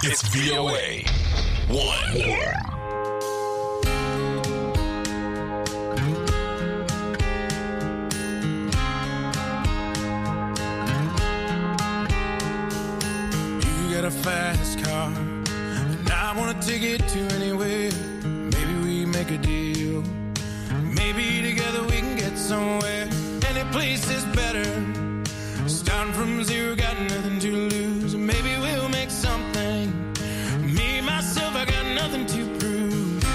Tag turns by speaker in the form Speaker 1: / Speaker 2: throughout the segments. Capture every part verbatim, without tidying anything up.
Speaker 1: It's V O A one.
Speaker 2: A fast car, and I wanna take it to anywhere. Maybe we make a deal. Maybe together we can get somewhere. Any place is better. Starting from zero, got nothing to lose. Maybe we'll make something. Me, myself, I got nothing to prove.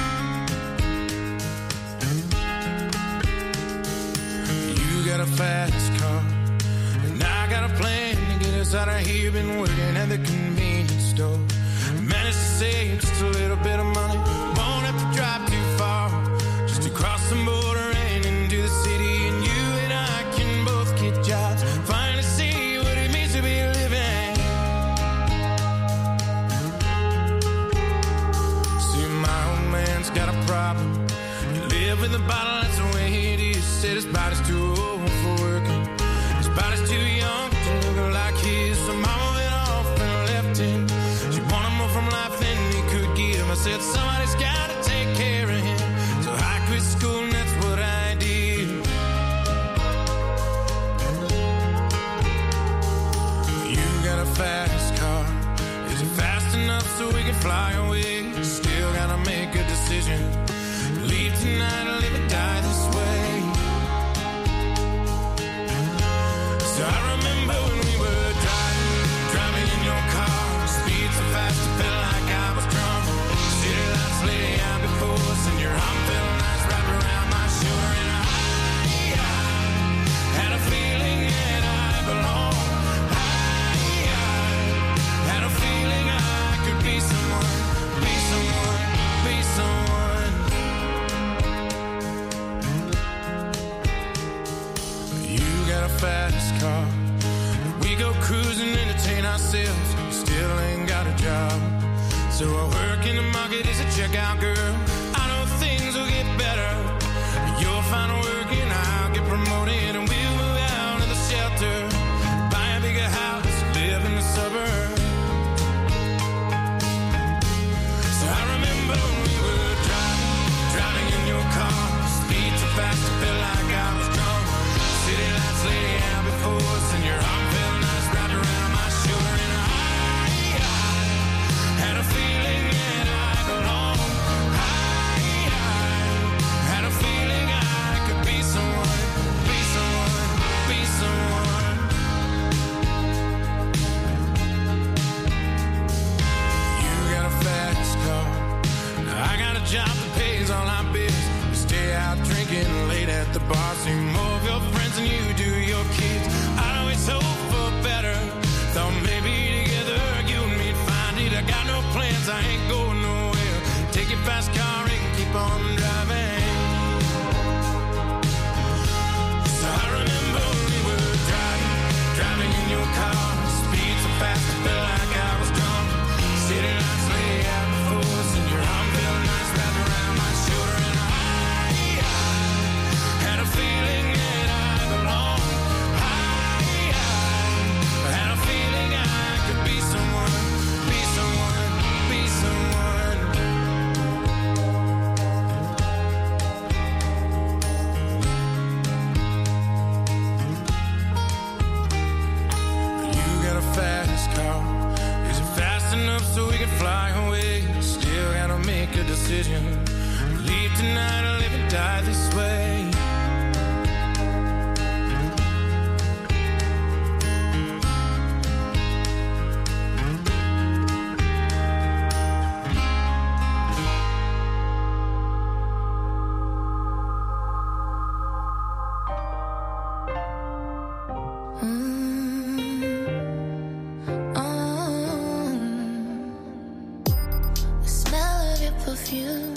Speaker 2: You got a fast car, and I got a plan to get us out of here. Been working at the convenience store. Managed to save just a little bit of money. Won't have to drive too far, just to cross the border and into the city. And you and I can both get jobs, finally see what it means to be living. See, my old man's got a problem. You live with a bottle, that's the way it is. Said his body's too old for working. His body's too young to look like his. So mama went off and left him. She wanted more from life than he could give. I said somebody's gotta take care of him. So I quit school and that's what I did. You got a fast car. Is it fast enough so we can fly away? Still gotta make a decision. Leave tonight or live or die this way. So I remember when we were driving, driving in your car. Speed so fast it felt like I was drunk. City lights lay out before us, and your arm felt nice wrapped around my shoulder. And I, I had a feeling that I belonged. I, I had a feeling I could be someone, be someone, be someone. You got a fast car. We go cruising, entertain ourselves. Still ain't got a job. So I work in the market as a checkout girl. I know things will get better. You'll find work and I'll get promoted. And we'll move out of the shelter, buy a bigger house, live in the suburbs. So I remember when we were driving, driving in your car. Speed so fast it felt like I was drunk. City lights lay out before us, and your arm felt nice wrapped around my shoulder. And I, I had a feeling that I belonged. I, I had a feeling I could be someone, be someone, be someone. You got a fast car. Now I got a job that pays all our bills. We stay out drinking late at the bar. See more of your friends than you do your kids. I'd always hope for better. Thought maybe together you and me'd find it. I got no plans, I ain't going nowhere. Take your fast car and keep on driving. So I remember when we were driving, driving in your car. Speed so fast it felt like I was drunk. City lights lay out before us, and your arm felt nice wrapped around my shoulder. And I, I had a feeling that I belonged. I, I had a feeling I could be someone, be someone, be someone. You got a fast car. Is it fast enough so we can fly away? Still gotta make a decision. Leave tonight or live and die this way.
Speaker 3: Perfume.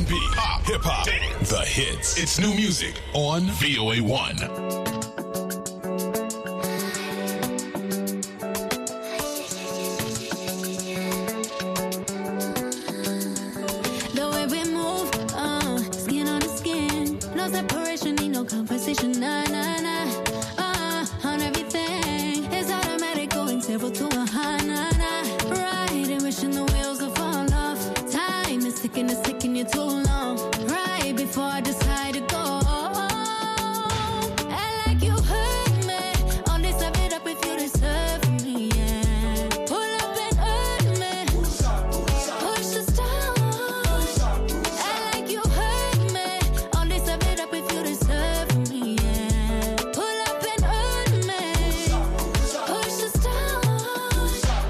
Speaker 1: B, pop, hip hop, dance, the hits. It's new music on V O A one.
Speaker 3: The way we move, uh, skin on the skin. No separation, need no conversation. Nah, nah, nah. Uh, on everything. It's automatic, going several to a high, nah, nah. Right, and wishing the wheels will fall off. Time is ticking, it's taking you too long. Right before I decide to go. And like you heard me, all this I made up if you deserve me, yeah. Pull up and hurt me. Push the stars. And like you heard me, all this I made up if you deserve me, yeah. Pull up and hurt me. Push the stars.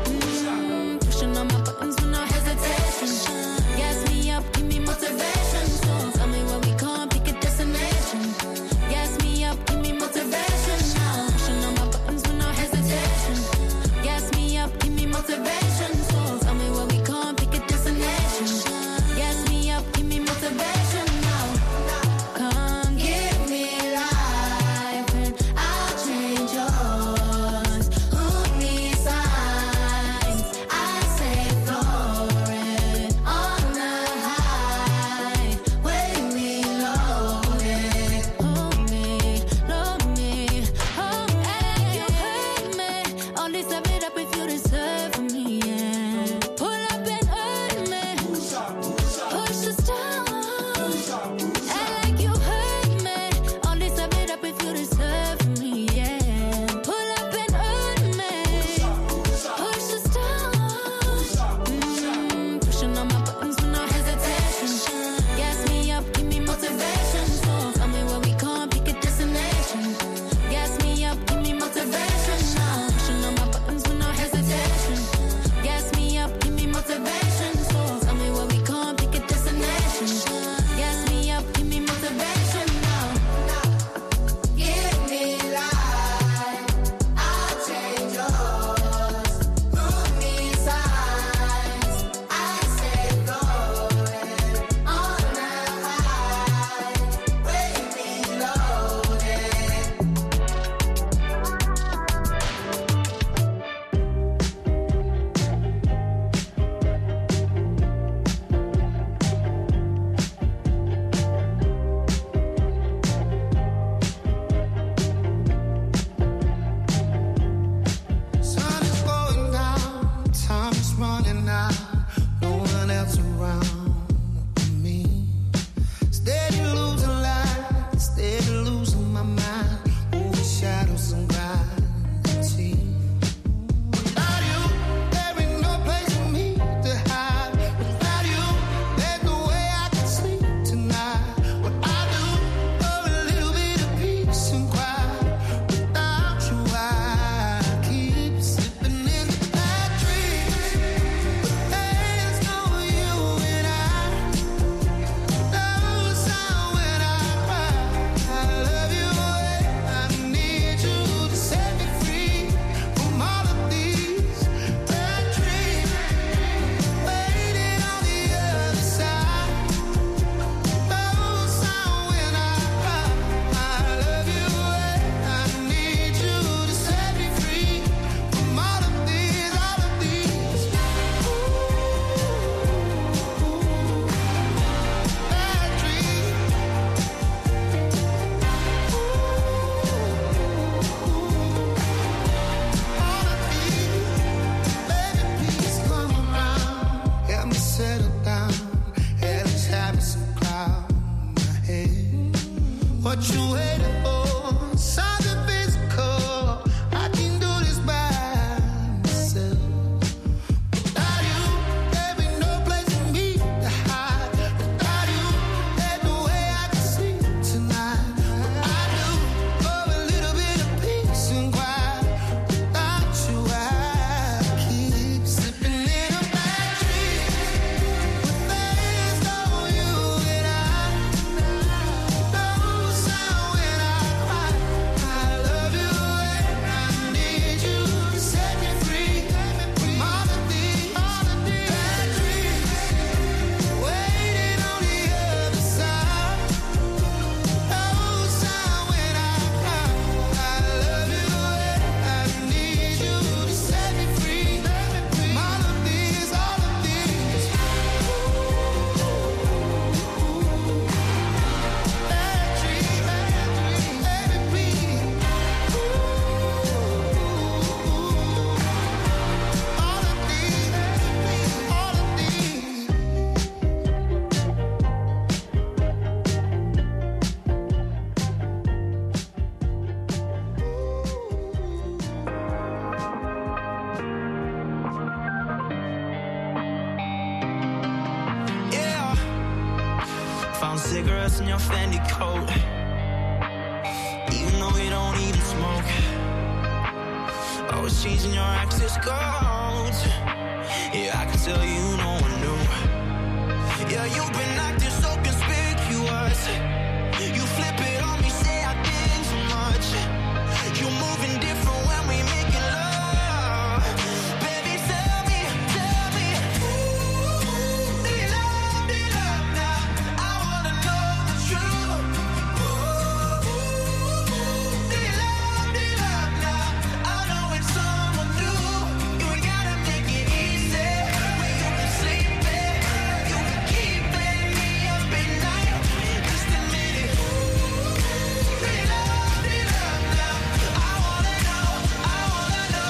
Speaker 4: cigarettes in your Fendi coat, even though we don't even smoke. Always changing your access codes. Yeah, I can tell you no one knew. Yeah, you've been acting so conspicuous. You flip it on me, say I think too much. You're moving different when we making love. Baby, tell me, tell me, ooh, do you love, do you love now? I wanna know the truth. Ooh, do you love, do you love now? I know it's someone new. You ain't gotta make it easy. When you can sleep it, you can keep playing me up at night. Just admit it. Ooh, do you love, do you love now? I wanna know, I wanna know.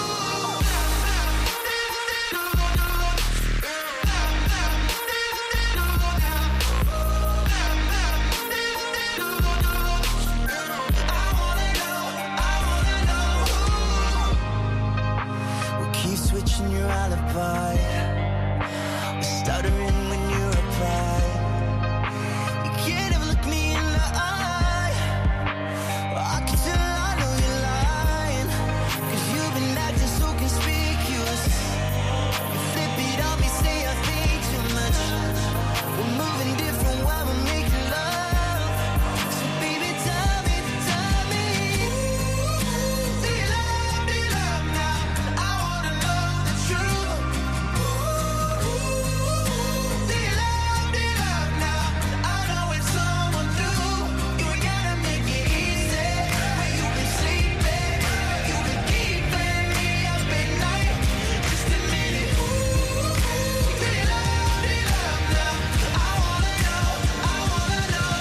Speaker 4: We keep switching your alibi. We're stuttering when you reply. You can't even look me in the eye. Well, I can tell I know you're lying. Cause you've been acting so conspicuous. You flip it on me, say I think too much. We're moving different while we're making love. So baby, tell me, tell me, do you love, do you love now? I wanna know the truth. Do you love, do you love now? I know it's someone new. You ain't gotta make it easy. When you can sleep it, you can keep playing me up at night. Just admit it. Do you love, do you love now? I wanna know, I wanna know.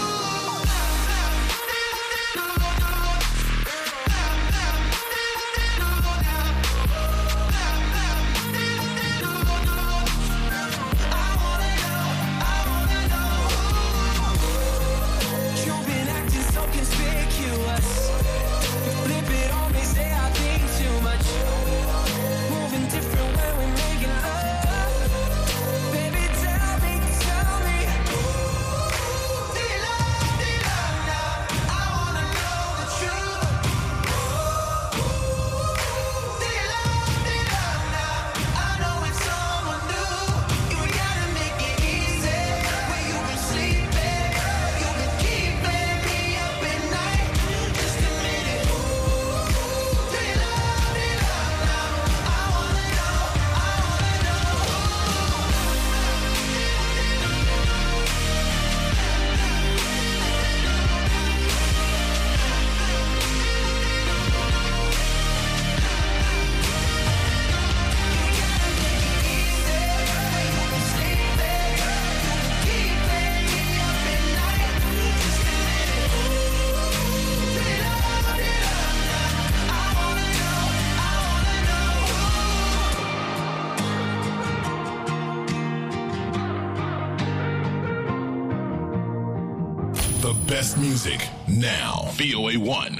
Speaker 4: You've been acting so conspicuous. You flip it on me, say I think too much. Moving different when we're making love. Baby, tell me, tell me, do you love, do you love now? I wanna know the truth. Do you love, do you love now? I know it's someone new. You ain't gotta make it easy. When you can sleep it, you can keep playing me up at night. Just admit it. Do you love, do you love now? I wanna know, I wanna know.
Speaker 1: The best music now. V O A one.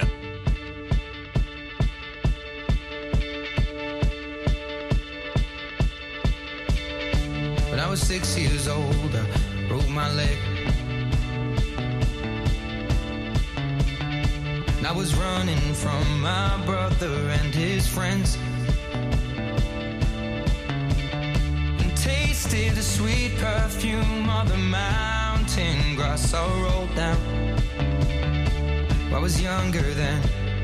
Speaker 5: When I was six years old, I broke my leg. And I was running from my brother and his friends. And tasted the sweet perfume of the mountain grass I rolled down. I was younger then.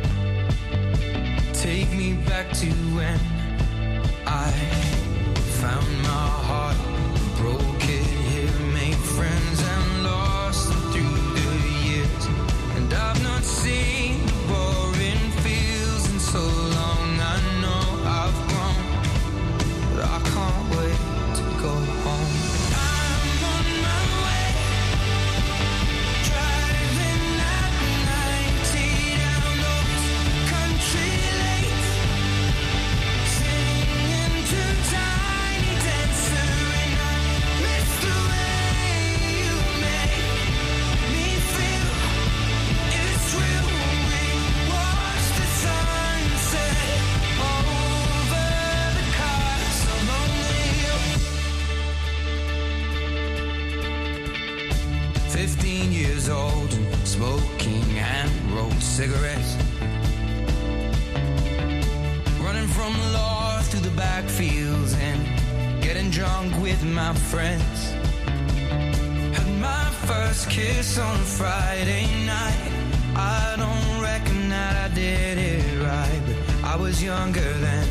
Speaker 5: Take me back to when I found my heart, broke it here, made friends and lost them through the years. And I've not seen the boring fields in so long. I know I've grown, but I can't wait to go home. I'm on my way, driving at ninety down those country lanes, singing to Tiny Dancer, and I miss the way you cigarettes. Running from the law through the backfields and getting drunk with my friends. Had my first kiss on a Friday night. I don't reckon that I did it right, but I was younger then.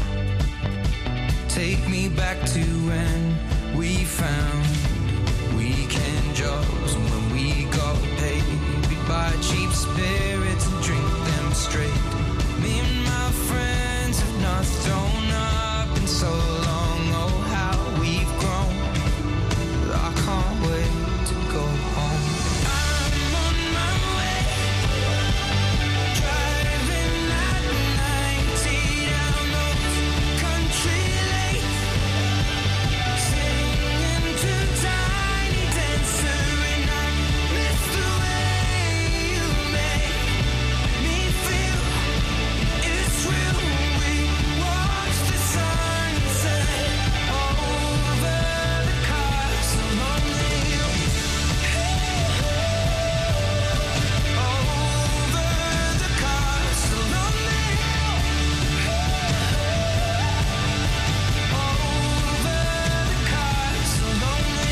Speaker 5: Take me back to when we found weekend jobs, and when we got paid, we'd buy cheap spirits and drink them straight. Me and my friends have not thrown up in so long. Oh, how we've grown. I can't wait to go home. I'm on my way, driving at ninety down those country lanes, singing to Tiny Dancer, and I miss the way you make me feel. It's real. We watch the sunset over the castle on the hill. Over the castle on the hill. Over the castle on the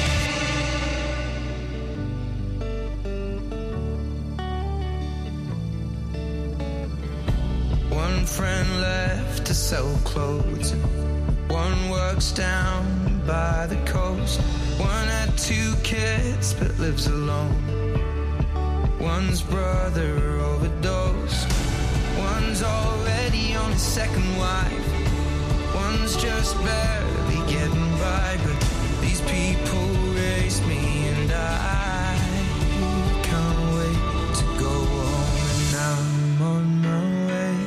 Speaker 5: hill. One friend left to sell clothes. One works down by the coast. One had two kids but lives alone. One's brother overdosed. One's already on his second wife. One's just barely getting by. But these people raised me, and I can't wait to go home. And I'm on my way.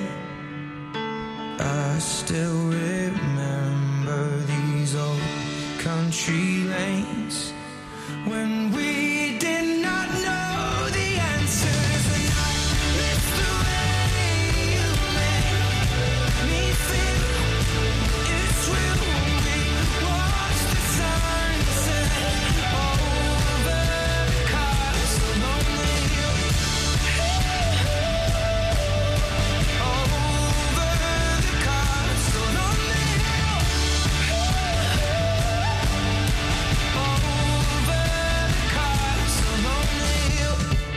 Speaker 5: I still remember these old country lanes when we did not know the answers, and I miss the way you make me feel. It's real. We watch the sunset over the castle on the hill. Over the castle on the hill. Over the castle on the hill.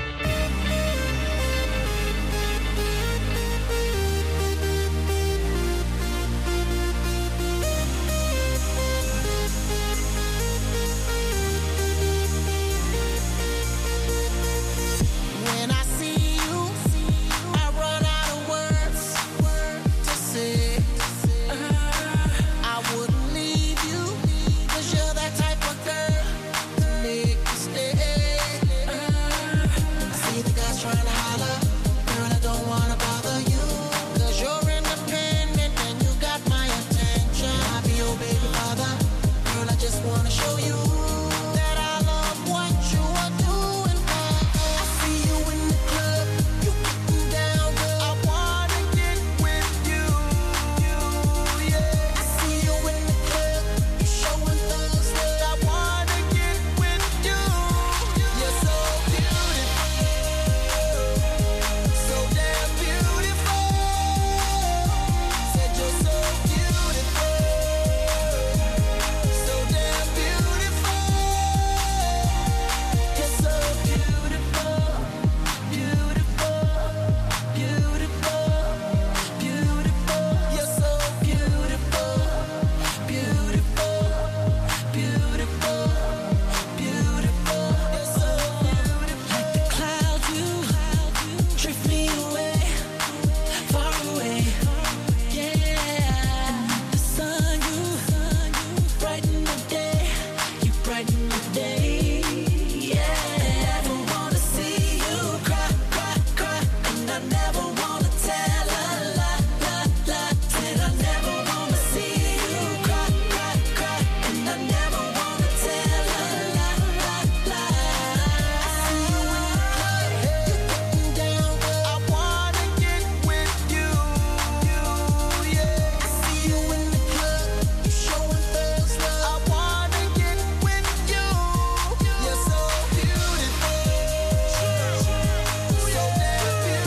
Speaker 6: When I see you, I run out of words to say. I wouldn't leave you, 'cause you're that type of girl to make me stay. I see the guys trying to holler, girl, I don't wanna bother you, 'cause you're independent and you got my attention. I'll be your baby father, girl, I just wanna show you that I love what you are doing. I see you in the club, you getting down, girl, I wanna get with you. Yeah, I see you in the club, you showing thugs that I wanna get with you. You're so beautiful, so damn beautiful. Said you're so beautiful, so damn beautiful. You're so beautiful, beautiful, beautiful, beautiful. You're so beautiful, beautiful, beautiful, beautiful. You're so beautiful. Like the clouds, you drift me away, far away. Yeah, the sun, you brighten the day, you brighten the day. Yeah, I never wanna see you cry, cry, cry, and I never wanna tell a lie, lie, lie. Said I never wanna see you cry, cry, cry, and I never wanna tell a lie, lie, lie. I see you in the club, you getting down, girl, I wanna get with you. Yeah, I see you in the club, you showing thugs love, I wanna get with you. You're so beautiful, so damn beautiful.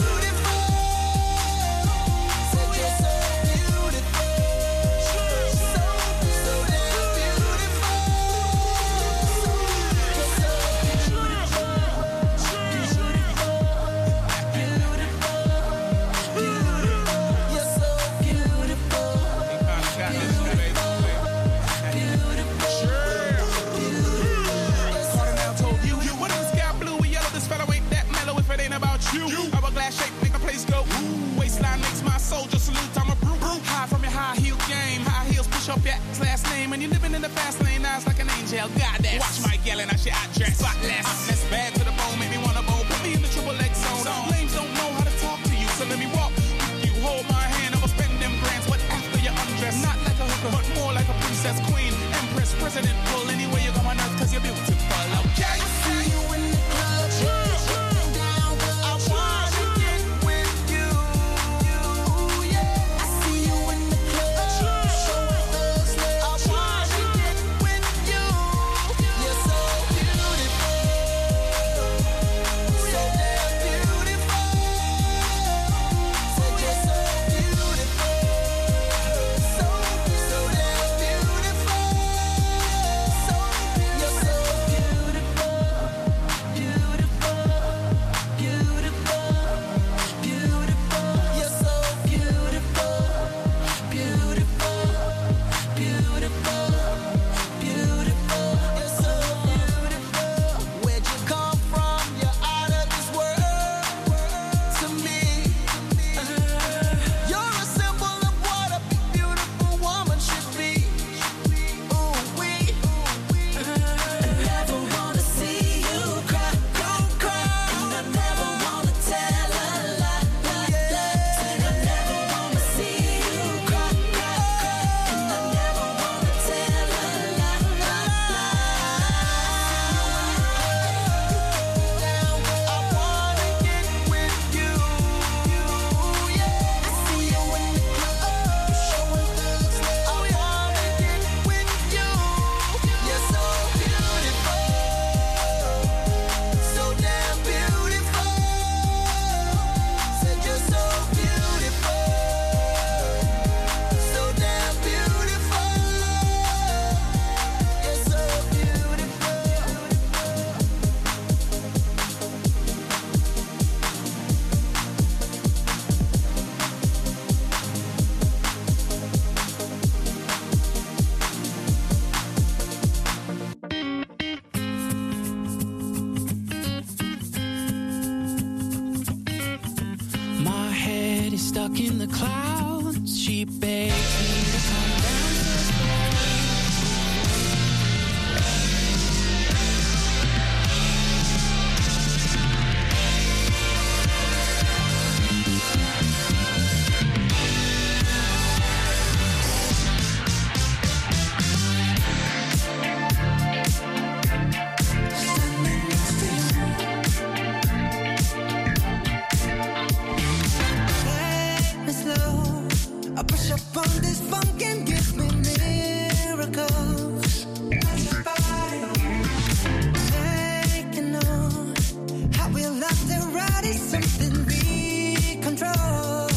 Speaker 2: off your last name and you're living in the fast lane. Eyes like an angel, goddess. Watch my gal and I should address. Spotless, I'm this bad to the bone, make me wanna bowl. Put me in the triple X zone. Lames don't know how to talk to you, so let me walk. You hold my hand, I'ma spend them grands. What after you undress? Not like a hooker, but more like a princess, queen, empress, president. Pull anywhere you go on earth, cause you're beautiful. Okay, I see you in the club. Down, I wanna get with you. Yeah, I see you in the club. Showing thugs love. I wanna get with you. You're so beautiful, so damn beautiful. Said you're so beautiful, so so damn beautiful. So you're so beautiful, beautiful, beautiful, beautiful. You're so beautiful, beautiful, beautiful, beautiful. You're so beautiful. Where'd you come from? You're out of this world to me. You're a symbol of what a beautiful woman should be. Ooh, we never wanna see you cry, cry, cry. And I never wanna tell a lie, lie, lie. Said I never wanna see you cry, cry, cry. And I never wanna tell a lie, lie, lie. Down, I wanna get with you. Yeah, I see you in the club, showing thugs love. I wanna get with you. You're so beautiful, so damn beautiful. Said you're so beautiful, so damn beautiful. You're so beautiful.
Speaker 5: My head is stuck in the clouds. She begs me to come down.
Speaker 6: Take me slow. I push up on this funk and give me miracles. Taking on how we love to ride is something we control.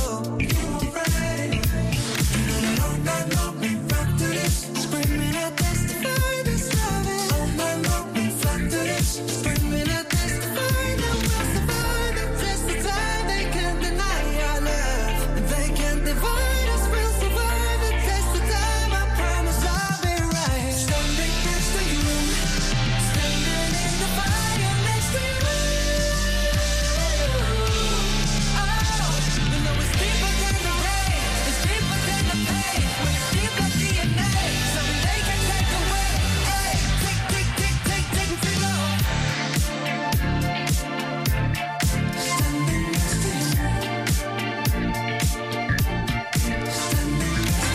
Speaker 6: All night long we rock to this, screaming out testify this love. All night long we rock to this, screaming out testify that we'll survive the test of time. They can't deny our love, they can't divide us. We'll survive the test of time. I promise I'll be right. Standing next to you, standing in the fire next to you. Oh, you know it's deeper than the rain, it's deeper than the pain. When it's deep like D N A, something they can take away. Hey, tick, tick, tick, tick, tick, tick, off. Standing next to you, standing next to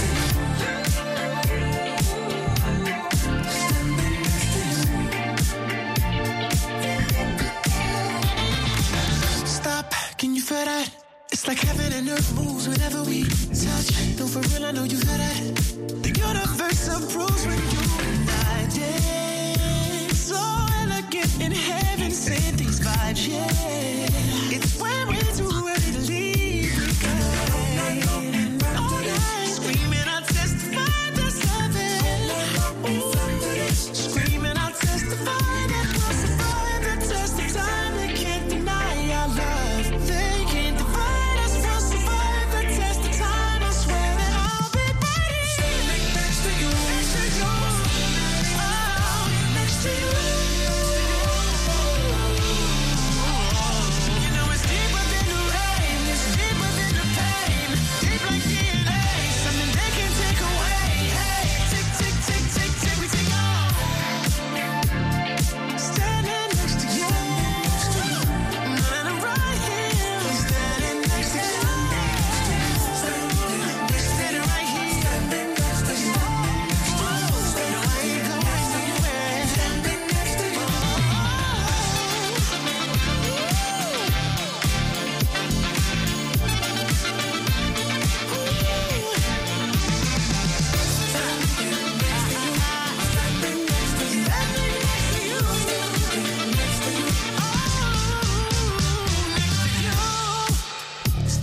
Speaker 6: you.
Speaker 7: Stop, can you feel that? It's like heaven and earth moves whenever we touch. No, for real, I know you feel that. The universe approves when you and I dance. So elegant in heaven, send these vibes, yeah. It's when we're too ready to leave. We go all night, screaming, I'll testify that's heaven. Screaming, I'll testify that we'll survive the test of time. They can't deny our love, they can't divide us. We'll survive the test of time. I swear that I'll be right here, next to you, next to you, oh, next to you. You know it's deeper than the rain.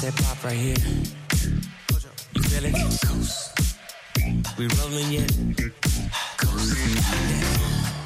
Speaker 8: that pop right here. You feel it? Coast. We rolling yet? Coast. Yeah.